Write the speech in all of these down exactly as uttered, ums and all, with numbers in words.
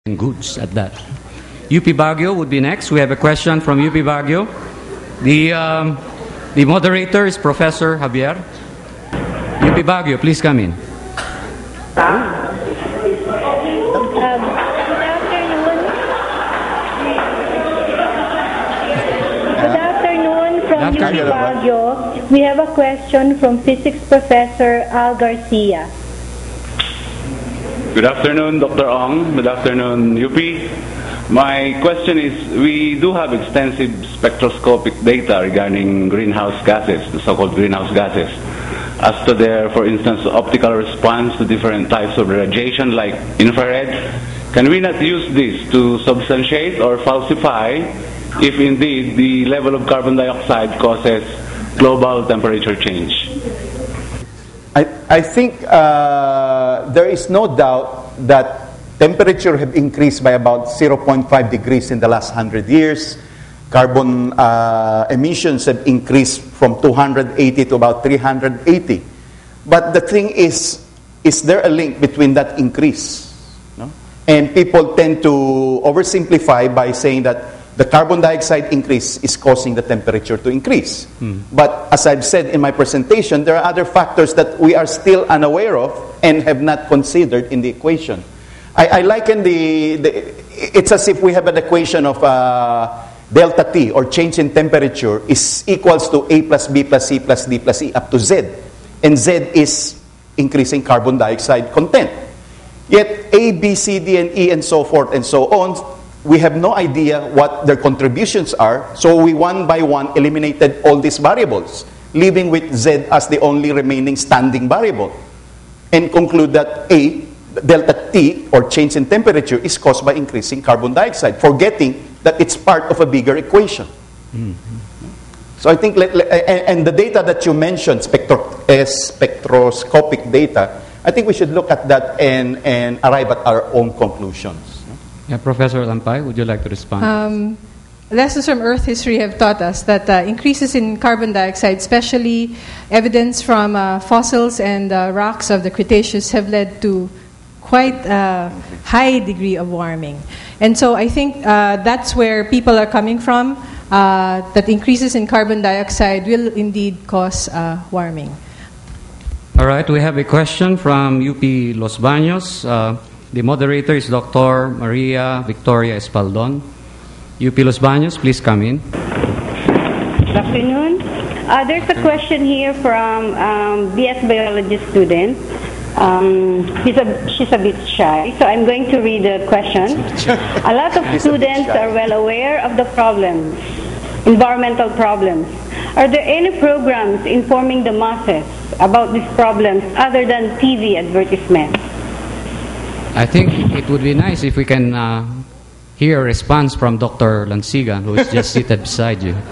goods at that. U P Baguio would be next. We have a question from U P Baguio. The, um, the moderator is Professor Javier. U P Baguio, please come in. Um, good afternoon. Good afternoon from U P Baguio. We have a question from Physics Professor Al Garcia. Good afternoon, Doctor Ong. Good afternoon, U P. My question is, we do have extensive spectroscopic data regarding greenhouse gases, the so-called greenhouse gases, as to their, for instance, optical response to different types of radiation like infrared. Can we not use this to substantiate or falsify if indeed the level of carbon dioxide causes global temperature change? I, I think uh, there is no doubt that temperature have increased by about zero point five degrees in the last one hundred years. Carbon uh, emissions have increased from two hundred eighty to about three hundred eighty. But the thing is, is there a link between that increase? No? And people tend to oversimplify by saying that the carbon dioxide increase is causing the temperature to increase. Mm. But as I've said in my presentation, there are other factors that we are still unaware of and have not considered in the equation. I, I liken the, the, it's as if we have an equation of uh, delta T, or change in temperature, is equals to A plus B plus C plus D plus E up to Z. And Z is increasing carbon dioxide content. Yet A, B, C, D, and E, and so forth and so on, we have no idea what their contributions are, so we one by one eliminated all these variables, leaving with Z as the only remaining standing variable, and conclude that A, delta T, or change in temperature, is caused by increasing carbon dioxide, forgetting that it's part of a bigger equation. Mm-hmm. So I think, let, let, and the data that you mentioned, spectro, uh, spectroscopic data, I think we should look at that and, and arrive at our own conclusions. Yeah, Professor Lampai, would you like to respond? Um, lessons from Earth history have taught us that uh, increases in carbon dioxide, especially evidence from uh, fossils and uh, rocks of the Cretaceous, have led to quite a high degree of warming. And so I think uh, that's where people are coming from, uh, that increases in carbon dioxide will indeed cause uh, warming. All right, we have a question from U P Los Baños. Uh, The moderator is Doctor Maria Victoria Espaldon. U P Los Baños, please come in. Good afternoon. Uh, there's a question here from um, B S Biology student. Um, he's a, she's a bit shy, so I'm going to read the question. A lot of students are well aware of the problems, environmental problems. Are there any programs informing the masses about these problems other than T V advertisements? I think it would be nice if we can uh, hear a response from Doctor Lansigan, who is just seated beside you.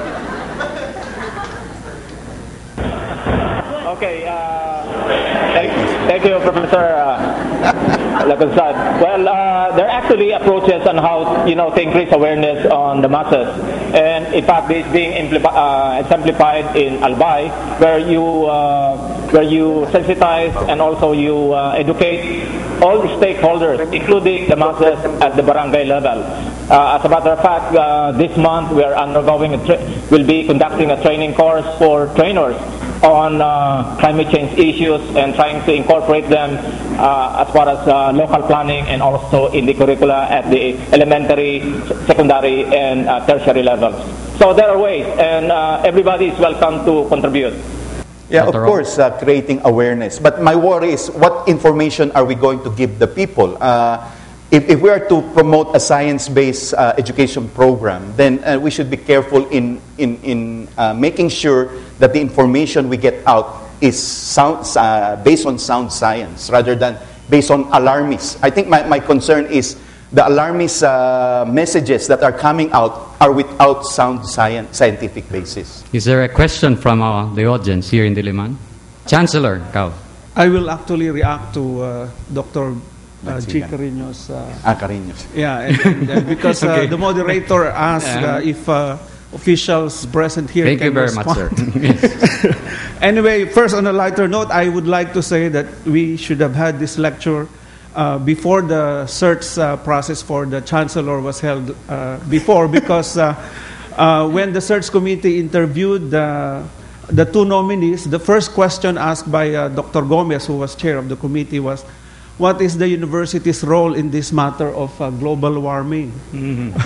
Okay, uh, thank, thank you, Professor uh, Laconsad. Well, uh, there are actually approaches on how, you know, to increase awareness on the masses. And in fact, this is being uh, exemplified in Albay, where you, uh, where you sensitize and also you uh, educate all the stakeholders, including the masses at the barangay level. Uh, as a matter of fact, uh, this month we are undergoing, a tra- will be conducting a training course for trainers on uh, climate change issues and trying to incorporate them uh, as far as uh, local planning and also in the curricula at the elementary, secondary, and uh, tertiary levels. So there are ways, and uh, everybody is welcome to contribute. Yeah, of course, uh, creating awareness. But my worry is, what information are we going to give the people? Uh, if, if we are to promote a science-based uh, education program, then uh, we should be careful in, in, in uh, making sure that the information we get out is sound, uh, based on sound science rather than based on alarmists. I think my, my concern is the alarmist uh, messages that are coming out are without sound science, scientific basis. Is there a question from uh, the audience here in Diliman? Chancellor, Kao. I will actually react to uh, Doctor Uh, G. Carino's. Uh, ah, Carino's. Yeah, and, and, uh, because uh, okay. the moderator asked uh, if uh, officials present here Thank can you very respond. much, sir. Anyway, first on a lighter note, I would like to say that we should have had this lecture uh, before the search uh, process for the chancellor was held uh, before, because uh, uh, when the search committee interviewed the, the two nominees, the first question asked by uh, Doctor Gomez, who was chair of the committee, was, what is the university's role in this matter of uh, global warming? Mm-hmm.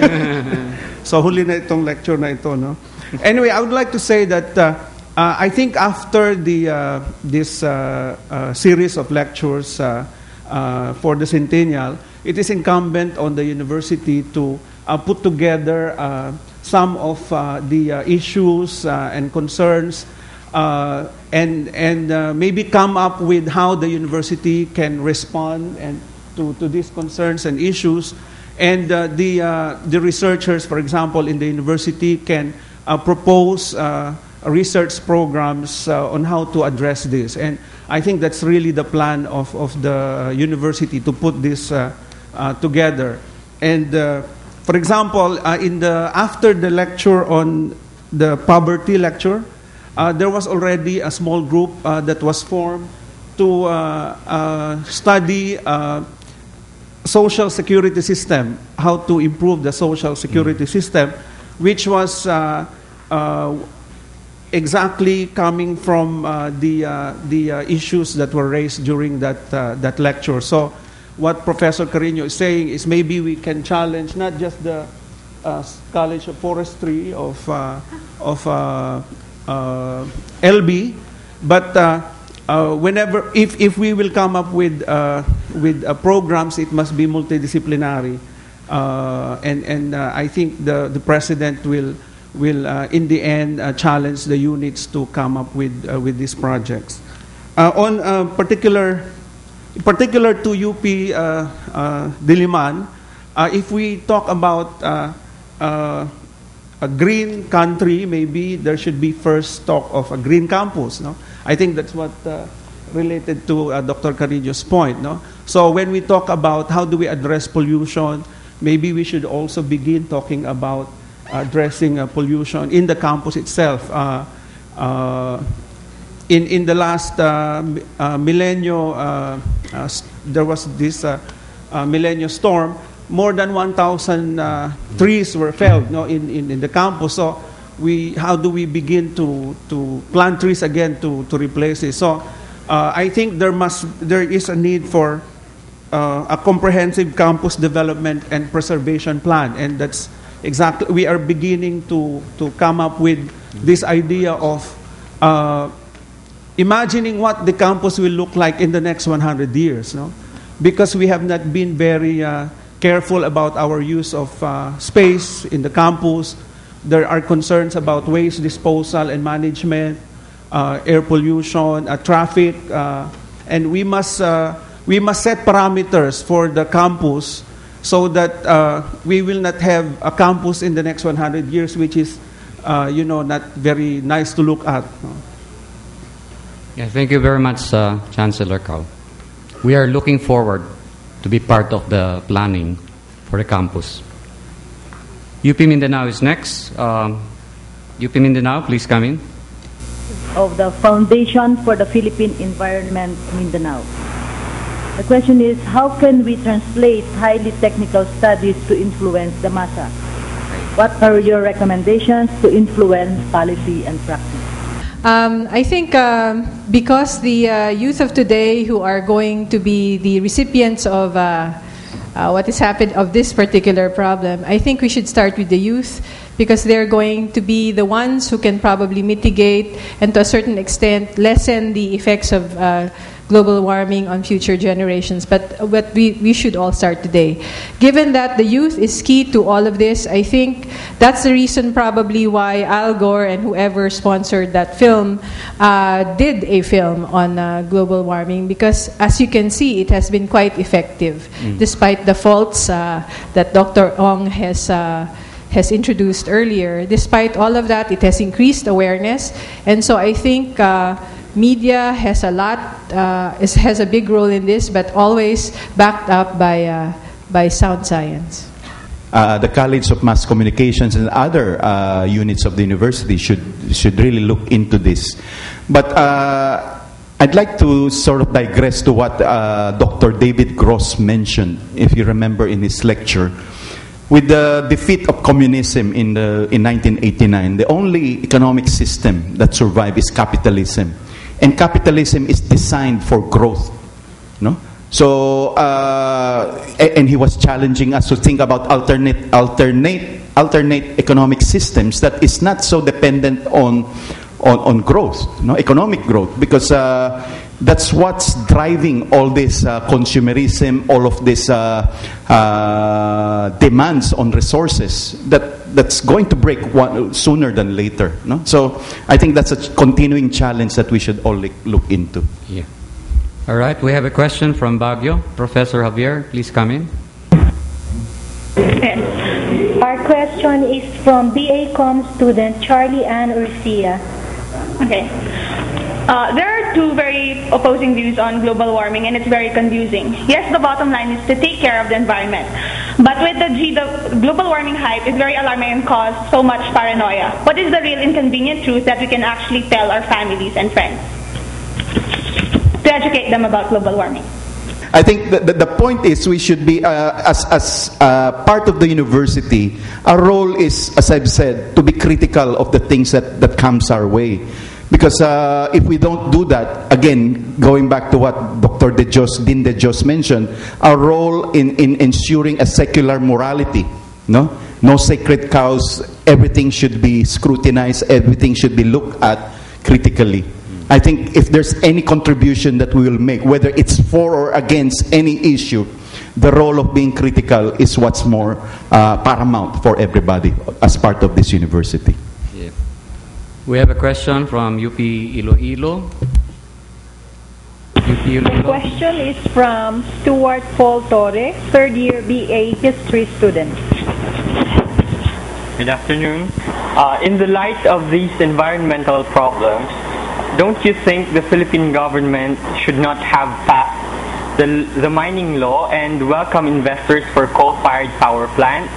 So huli na itong lecture na ito, no? Anyway, I would like to say that uh, uh, I think after the uh, this uh, uh, series of lectures uh, uh, for the centennial, it is incumbent on the university to uh, put together uh, some of uh, the uh, issues uh, and concerns, uh, and and uh, maybe come up with how the university can respond and to, to these concerns and issues, and uh, the uh, the researchers, for example, in the university can uh, propose uh, research programs uh, on how to address this. And I think that's really the plan of, of the university, to put this uh, uh, together. And uh, for example, uh, in the after the lecture on the poverty lecture, uh, there was already a small group uh, that was formed to uh, uh, study uh, social security system, how to improve the social security mm. system, which was uh, uh, exactly coming from uh, the uh, the uh, issues that were raised during that uh, that lecture. So, what Professor Carino is saying is maybe we can challenge not just the uh, College of Forestry of uh, of uh, uh, L B, but uh, uh, whenever if if we will come up with uh, with uh, programs, it must be multidisciplinary, uh, and and uh, I think the the president will. will uh, in the end uh, challenge the units to come up with uh, with these projects. Uh, on uh, particular particular to U P uh, uh, Diliman, uh, if we talk about uh, uh, a green country, maybe there should be first talk of a green campus. No, I think that's what uh, related to uh, Doctor Carrillo's point. No, so when we talk about how do we address pollution, maybe we should also begin talking about addressing uh, pollution in the campus itself. Uh, uh, in in the last uh, uh, millennium, uh, uh, there was this uh, uh, millennium storm. More than one thousand uh, trees were felled, no, in, in in the campus. So we, how do we begin to to plant trees again to to replace it? So uh, I think there must there is a need for uh, a comprehensive campus development and preservation plan, and that's. Exactly, we are beginning to, to come up with this idea of uh, imagining what the campus will look like in the next one hundred years, no? Because we have not been very uh, careful about our use of uh, space in the campus. There are concerns about waste disposal and management, uh, air pollution, uh, traffic, uh, and we must uh, we must set parameters for the campus, so that uh, we will not have a campus in the next one hundred years, which is, uh, you know, not very nice to look at. Yeah, thank you very much, uh, Chancellor Cao. We are looking forward to be part of the planning for the campus. U P Mindanao is next. Um, U P Mindanao, please come in. Of the Foundation for the Philippine Environment, Mindanao. The question is, how can we translate highly technical studies to influence the massa? What are your recommendations to influence policy and practice? Um, I think um, because the uh, youth of today who are going to be the recipients of uh, uh, what has happened of this particular problem, I think we should start with the youth, because they're going to be the ones who can probably mitigate and to a certain extent lessen the effects of uh, global warming on future generations. But, but we, we should all start today. Given that the youth is key to all of this, I think that's the reason probably why Al Gore and whoever sponsored that film uh, did a film on uh, global warming, because as you can see, it has been quite effective, mm. despite the faults uh, that Doctor Ong has uh, has introduced earlier. Despite all of that, it has increased awareness. And so I think uh, media has a lot, uh, is, has a big role in this, but always backed up by, uh, by sound science. Uh, the College of Mass Communications and other uh, units of the university should, should really look into this. But uh, I'd like to sort of digress to what uh, Doctor David Gross mentioned, if you remember in his lecture. With the defeat of communism in, the, in nineteen eighty-nine, the only economic system that survived is capitalism. And capitalism is designed for growth. No? So, uh, and he was challenging us to think about alternate, alternate, alternate economic systems that is not so dependent on, on, on growth, no? Economic growth, because uh, that's what's driving all this uh, consumerism, all of this uh, uh, demands on resources that, that's going to break one, sooner than later. No? So I think that's a continuing challenge that we should all look into. Yeah. All right, we have a question from Baguio. Professor Javier, please come in. Our question is from B A Com student Charlie Ann Urcia. Okay. Uh, there are two very opposing views on global warming, and it's very confusing. Yes, the bottom line is to take care of the environment. But with the G, the global warming hype is very alarming and cause so much paranoia. What is the real inconvenient truth that we can actually tell our families and friends to educate them about global warming? I think the, the, the point is we should be, uh, as, as uh, part of the university, our role is, as I've said, to be critical of the things that, that comes our way. Because uh, if we don't do that, again, going back to what Doctor De Jos, Dean De Jos mentioned, our role in, in ensuring a secular morality, no? No sacred cows, everything should be scrutinized, everything should be looked at critically. I think if there's any contribution that we will make, whether it's for or against any issue, the role of being critical is what's more uh, paramount for everybody as part of this university. Yeah. We have a question from U P Iloilo. U P Iloilo. The question is from Stuart Paul Torre, third year B A History student. Good afternoon. Uh, in the light of these environmental problems, don't you think the Philippine government should not have passed the, the mining law and welcome investors for coal-fired power plants?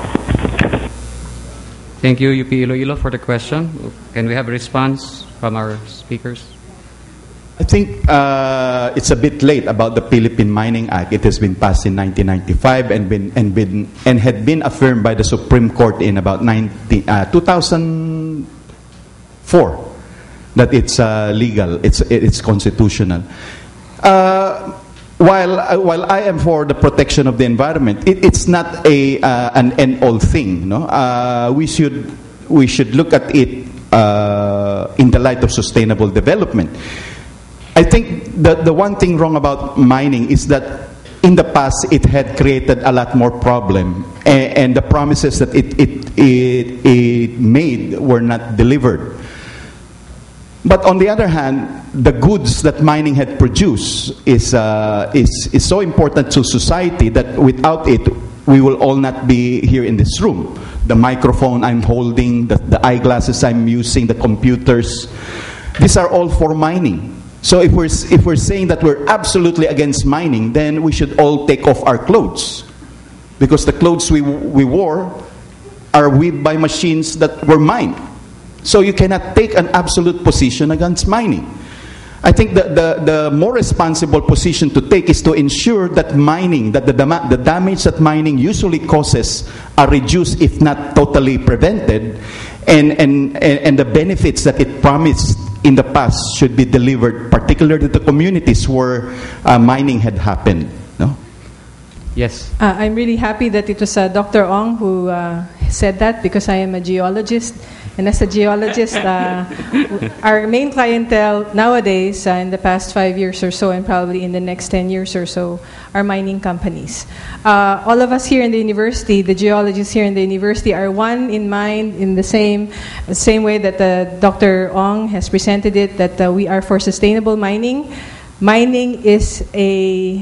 Thank you, U P Iloilo, for the question. Can we have a response from our speakers? I think uh, it's a bit late about the Philippine Mining Act. It has been passed in nineteen ninety-five and been and been and had been affirmed by the Supreme Court in about nineteen, uh, two thousand four. That it's uh, legal, it's it's constitutional. Uh, while uh, while I am for the protection of the environment, it, it's not a uh, an end-all thing. No, uh, we should we should look at it uh, in the light of sustainable development. I think that the one thing wrong about mining is that in the past it had created a lot more problem, and, and the promises that it it, it it made were not delivered. But on the other hand, the goods that mining had produced is, uh, is, is so important to society that without it, we will all not be here in this room. The microphone I'm holding, the, the eyeglasses I'm using, the computers, these are all for mining. So if we're, if we're saying that we're absolutely against mining, then we should all take off our clothes. Because the clothes we, we wore are weaved by machines that were mined. So you cannot take an absolute position against mining. I think the, the, the more responsible position to take is to ensure that mining, that the, dam- the damage that mining usually causes are reduced, if not totally prevented, and, and, and the benefits that it promised in the past should be delivered, particularly to the communities where uh, mining had happened. No? Yes. Uh, I'm really happy that it was uh, Doctor Ong who uh, said that, because I am a geologist. And as a geologist, uh, our main clientele nowadays, uh, in the past five years or so, and probably in the next ten years or so, are mining companies. Uh, all of us here in the university, the geologists here in the university, are one in mind in the same the same way that uh, Doctor Ong has presented it, that uh, we are for sustainable mining. Mining is a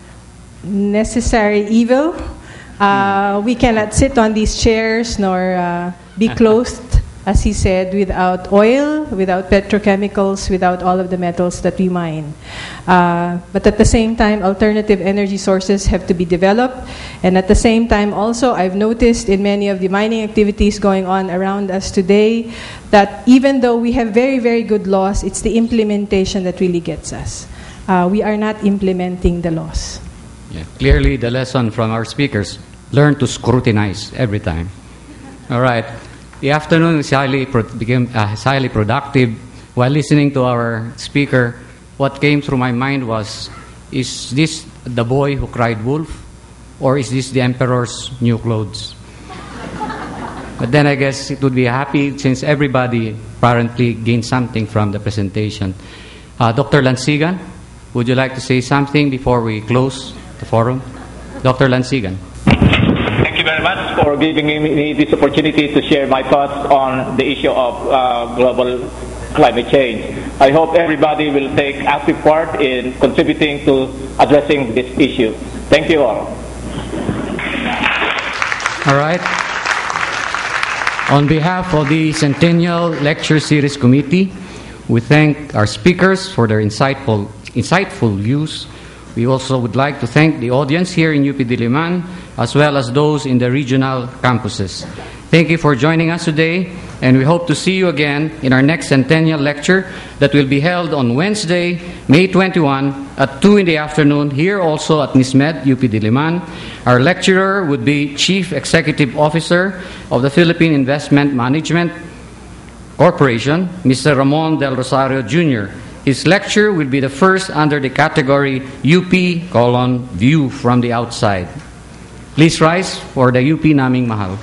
necessary evil. Uh, we cannot sit on these chairs nor uh, be clothed as he said, without oil, without petrochemicals, without all of the metals that we mine. Uh, but at the same time, alternative energy sources have to be developed. And at the same time also, I've noticed in many of the mining activities going on around us today that even though we have very, very good laws, it's the implementation that really gets us. Uh, we are not implementing the laws. Yeah. Clearly, the lesson from our speakers, learn to scrutinize every time. All right. The afternoon is highly pro- became uh, highly productive. While listening to our speaker, what came through my mind was, is this the boy who cried wolf? Or is this the emperor's new clothes? But then I guess it would be happy since everybody apparently gained something from the presentation. Uh, Doctor Lansigan, would you like to say something before we close the forum? Doctor Lansigan. Thank you very much for giving me this opportunity to share my thoughts on the issue of uh, global climate change. I hope everybody will take active part in contributing to addressing this issue. Thank you all. All right. On behalf of the Centennial Lecture Series Committee, we thank our speakers for their insightful, insightful views. We also would like to thank the audience here in U P Diliman, as well as those in the regional campuses. Thank you for joining us today, and we hope to see you again in our next Centennial Lecture that will be held on Wednesday, May twenty-first at two in the afternoon, here also at NISMED, U P Diliman. Our lecturer would be Chief Executive Officer of the Philippine Investment Management Corporation, Mister Ramon Del Rosario Junior His lecture will be the first under the category U P colon View from the Outside. Please rise for the U P Naming Mahal.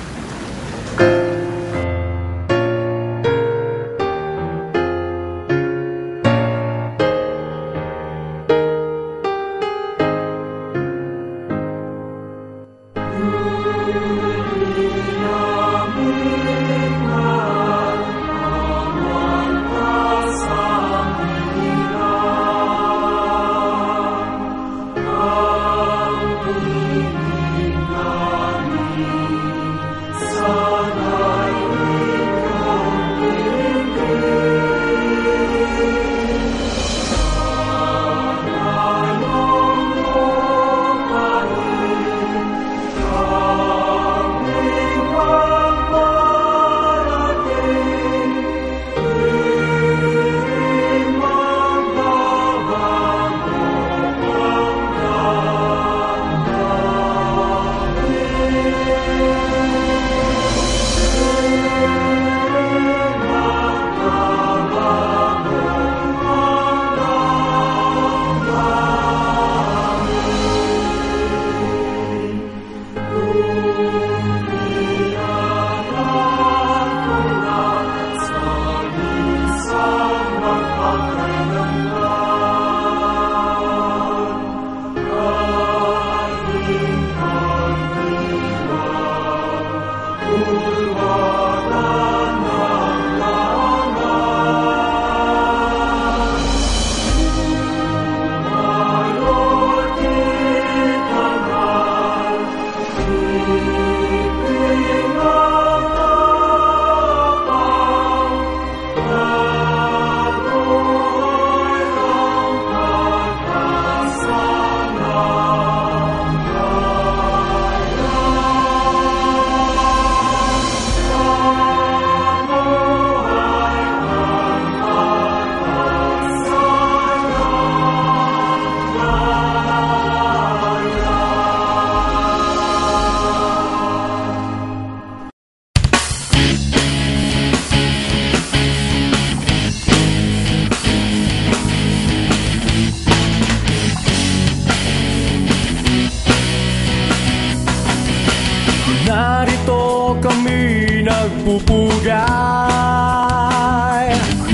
nagpupugay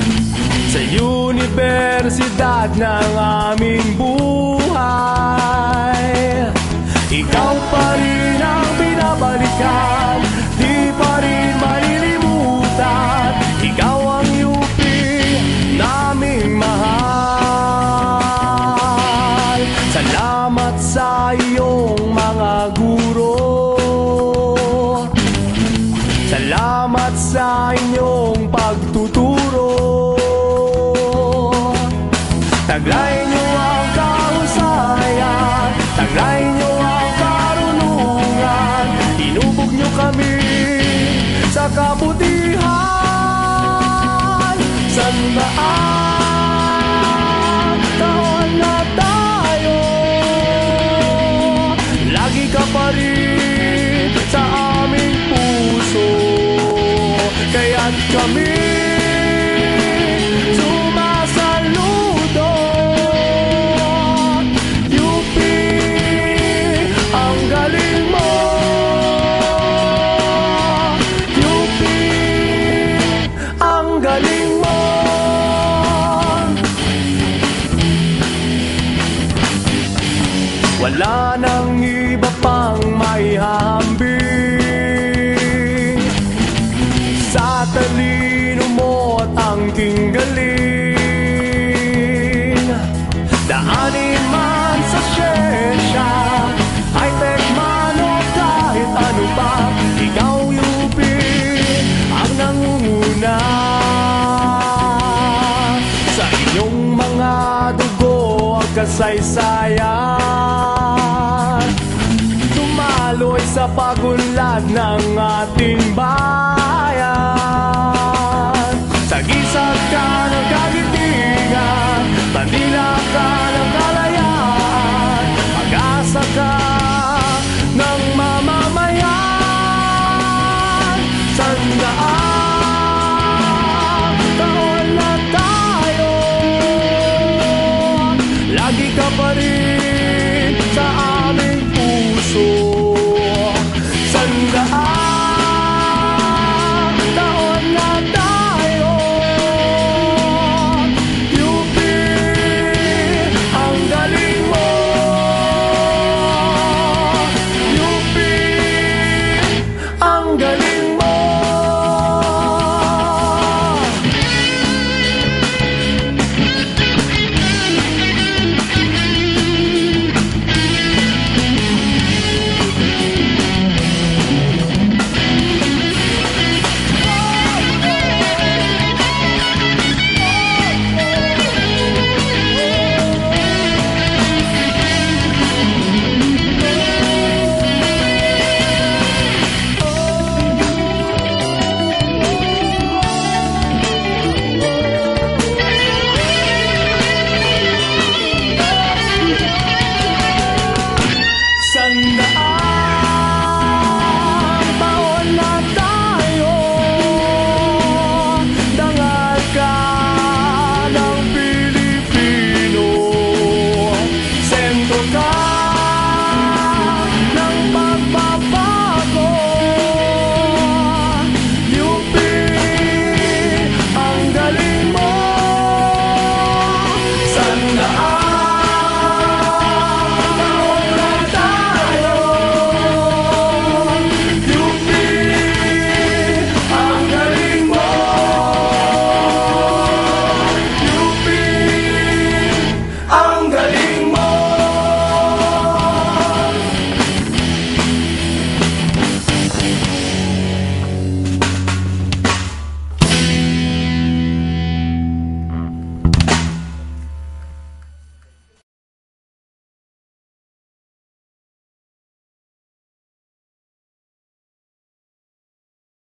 sa universidad ng aming buhay. Ikaw pa rin ang binabalikan, di pa rin malilimutan. Ikaw ang U P naming mahal. Salamat sa iyong mga guro, salamat sa kami sumasaludo. U P, ang galing mo. U P, ang galing mo. Wala nang iba pang maihahambing sa talino mo at angking galing. Daanin man sa siyensya, high-tech man o kahit ano pa, ikaw U P ang nangunguna. Sa inyong mga dugo ang kasaysayan, tumaloy sa pagunlad ng ating bayan.